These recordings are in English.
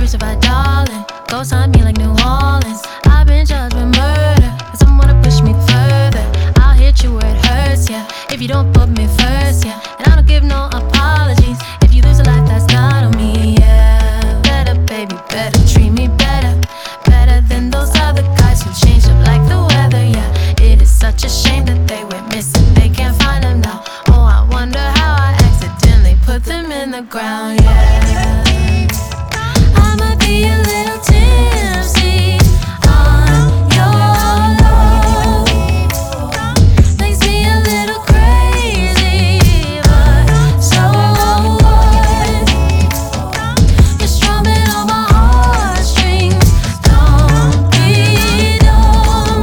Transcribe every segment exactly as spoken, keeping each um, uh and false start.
certified darling. Ghost on me like New Orleans. I've been judged with murder, and someone to push me further. I'll hit you where it hurts, yeah, if you don't put me first, yeah. And I don't give no apologies if you lose a life that's not on me, yeah. Better, baby, better, treat me better. Better than those other guys who change up like the weather, yeah. It is such a shame that they went missing, they can't find them now. Oh, I wonder how I accidentally put them in the ground, yeah. I might be a little tipsy on your love. Makes me a little crazy, but so what? You're strumming on my heartstrings. Don't be dumb.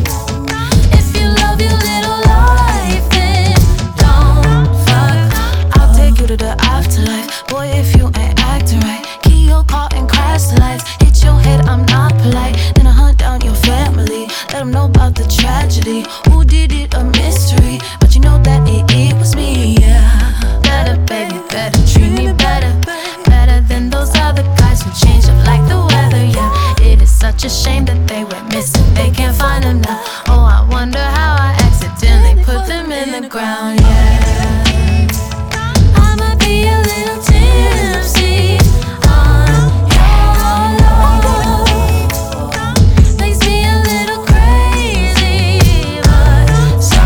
If you love your little life, then don't fuck. I'll take you to the afterlife. Boy, if you ain't acting right, key your car and crash the lights. Hit your head, I'm not polite. Then I hunt down your family, let them know about the tragedy. Who did it, a mystery, but you know that it, it was me, yeah. Better, baby, better, treat me better. Better than those other guys who change up like the weather, yeah. It is such a shame that they went missing, they can't find them now. Oh, I wonder how I accidentally put them in the ground, yeah. I might be a little tipsy on your love. Makes me a little crazy, but so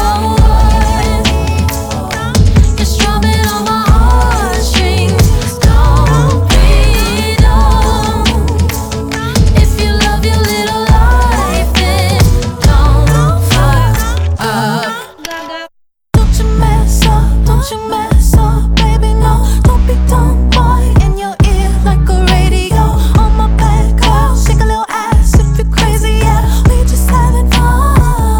what? You're strumming on my heartstrings. Don't be dumb. If you love your little life, then don't fuck up. Don't you mess up, don't you mess up, baby, no. Don't be dumb, boy, in your ear like a radio. On my back, girl, shake a little ass if you're crazy, yeah. We just having fun.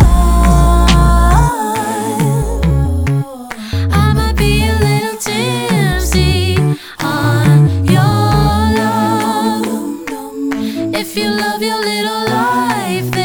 I might be a little tipsy on your love. If you love your little life, then